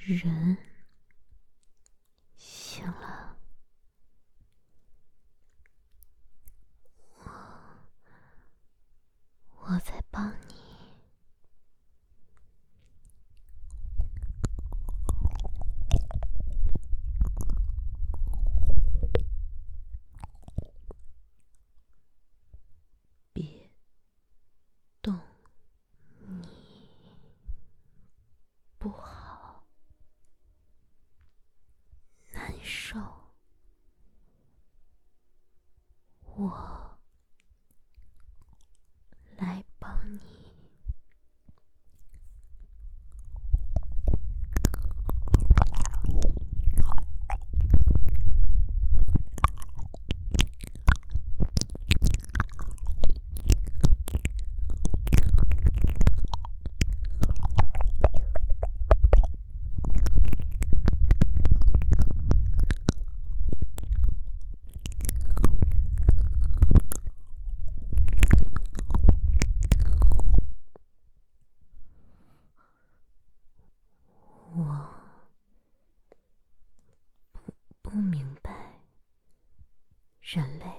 人醒了，我在帮你。别动，你不好，难受，我来帮你。我不明白，人类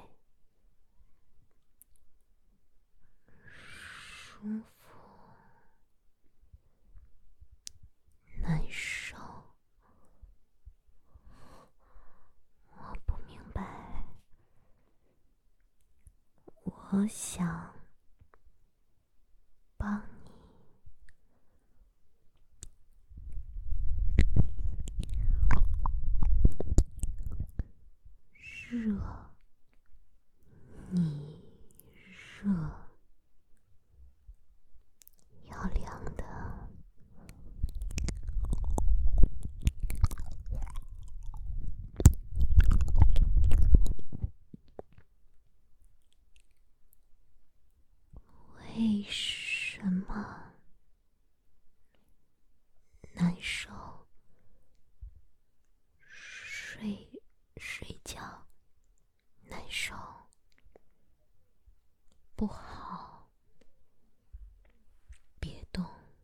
舒服，难受，我不明白。我想帮你。热，你热，要凉的。为什么难受？睡觉难受，不好，别动。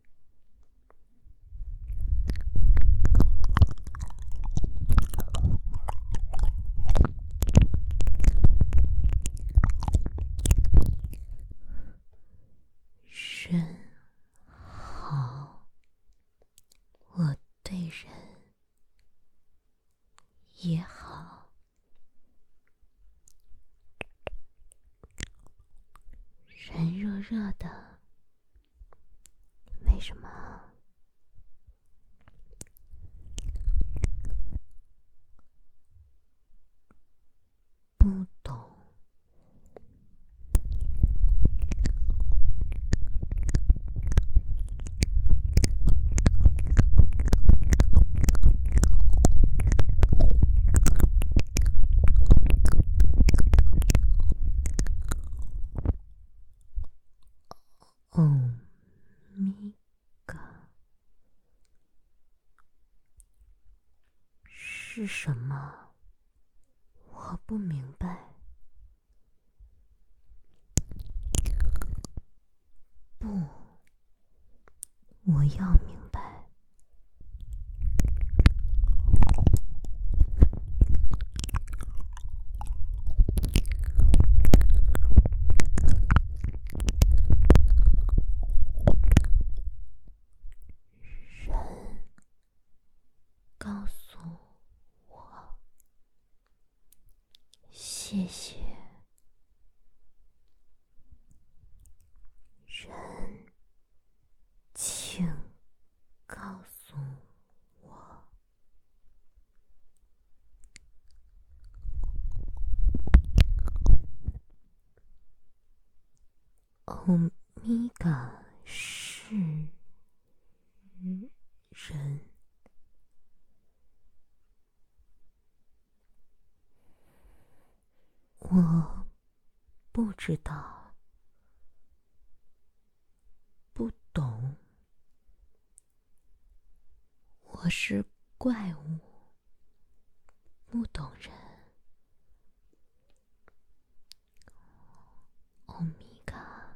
人好，我对人也好。人热热的，为什么？不懂。欧米伽是什么？我不明白。不，我要明白。人告诉我，谢谢。人，请告诉我。欧米伽是人。我不知道，不懂。我是怪物，不懂人。欧米伽，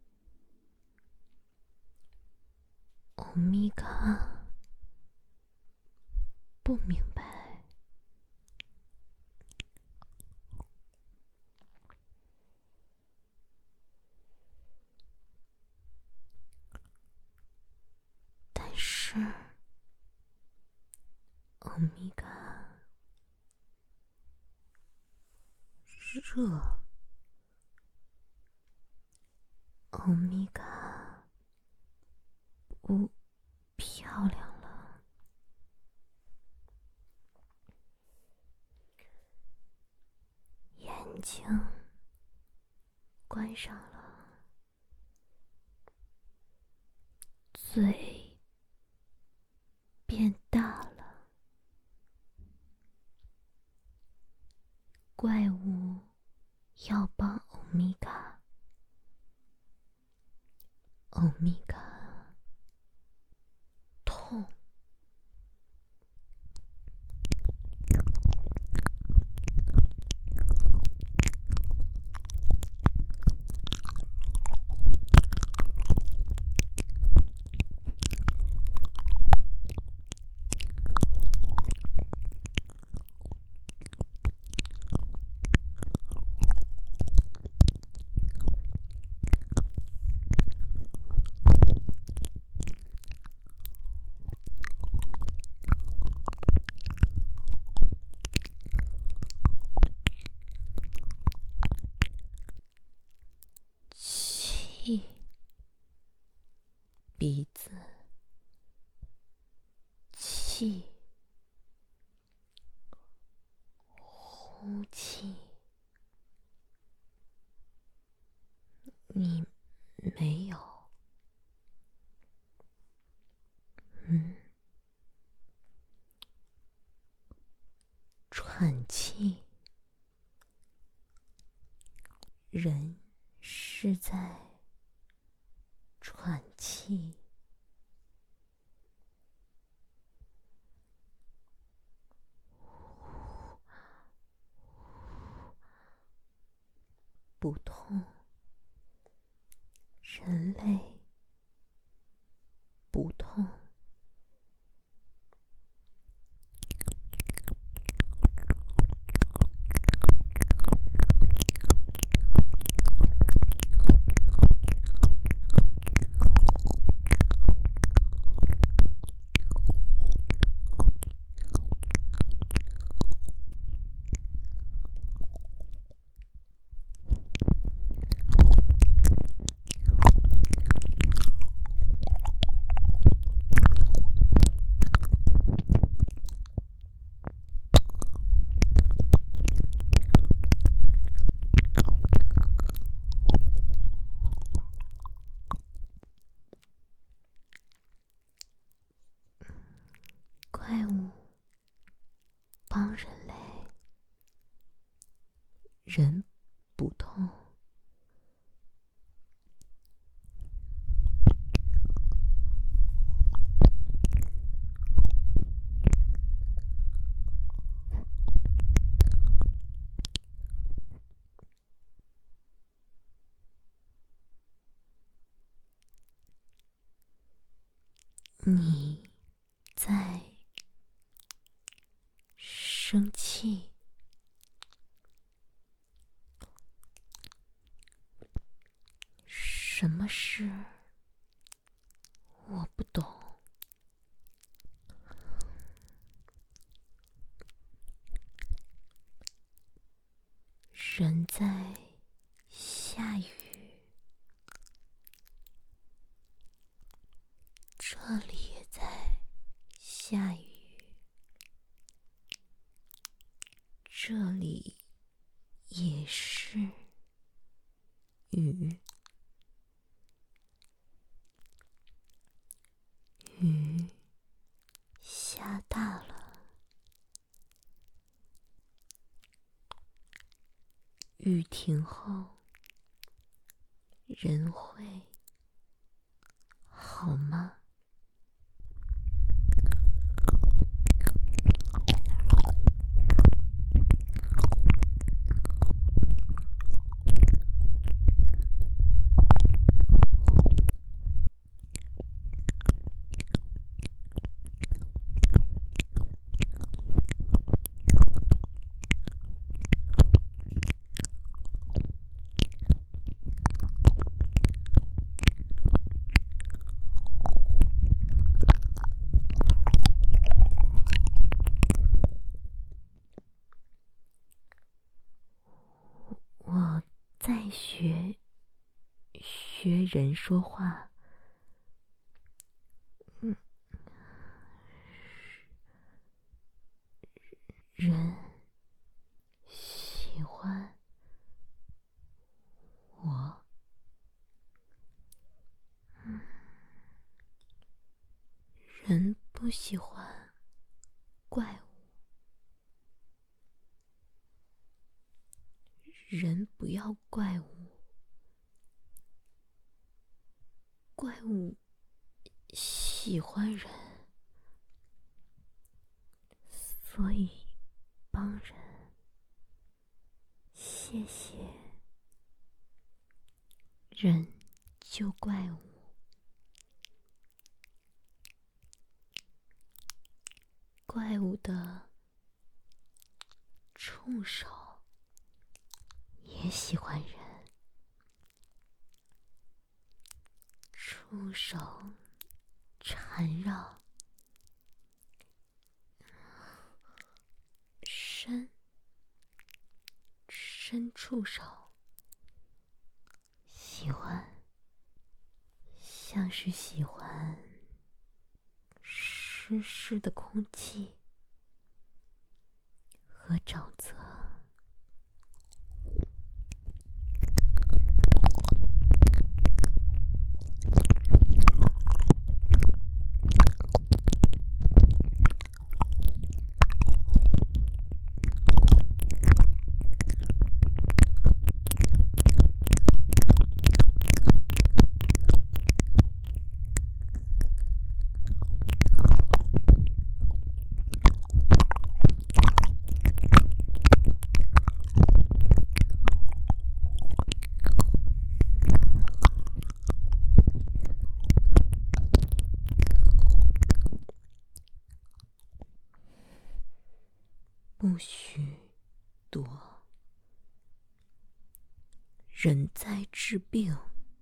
欧米伽， 不明白。但是，欧米伽热，欧米伽不漂亮了。眼睛关上了，嘴变大了，怪物要帮欧米伽，欧米伽痛。气，鼻子，气，呼气。你没有，喘气，人是在喘气。不痛，人类不痛。怪物帮人类，人不痛。你在生气，什么事？我不懂。人在下雨，这里也在下雨，这里也是雨，雨下大了，雨停后，人会好吗？ 在学人说话。人喜欢我，人不喜欢怪物。人不要怪物，怪物喜欢人，所以帮人。谢谢。人救怪物，怪物的触手也喜欢人，触手缠绕，伸触手，喜欢，像是喜欢湿湿的空气和沼泽。不许躲，人在治病，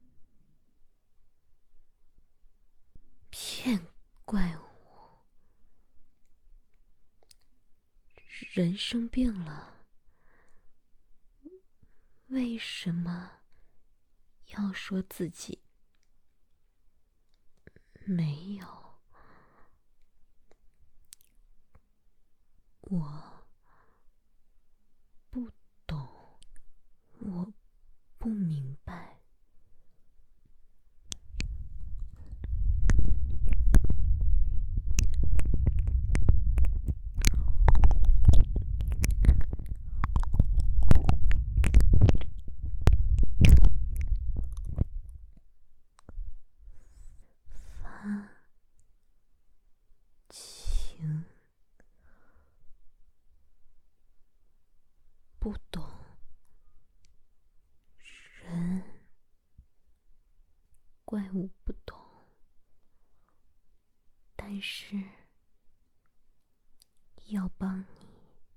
骗怪物。人生病了，为什么要说自己没有？我不懂，我不明白。发情，不懂。人，怪物不懂，但是要帮你。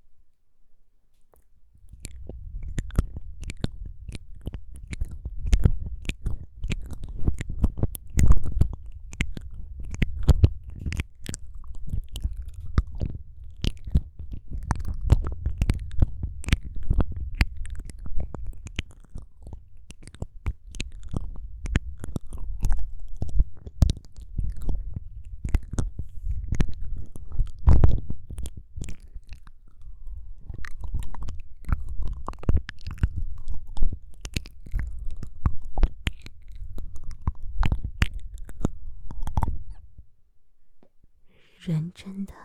人真的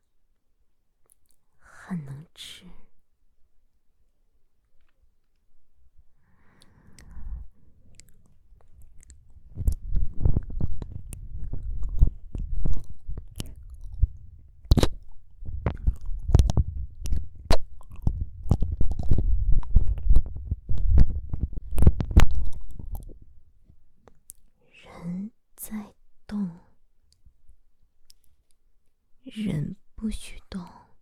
很能吃。人在动，人不许动。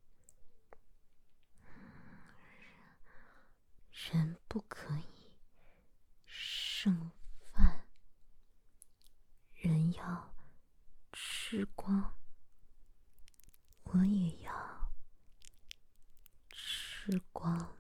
人不可以剩饭，人要吃光，我也要吃光。